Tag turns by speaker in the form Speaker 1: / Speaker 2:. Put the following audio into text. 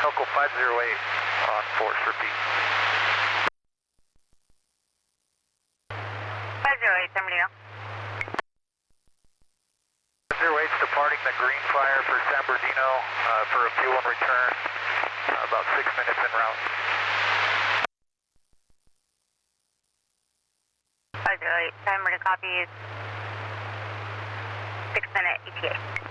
Speaker 1: Elko 508 on force, repeat.
Speaker 2: 508, San Bernardino.
Speaker 1: 508's departing the green fire for San Bernardino for a fuel and return, about 6 minutes en route.
Speaker 2: 508, San Bernardino copies. 6-minute ETA.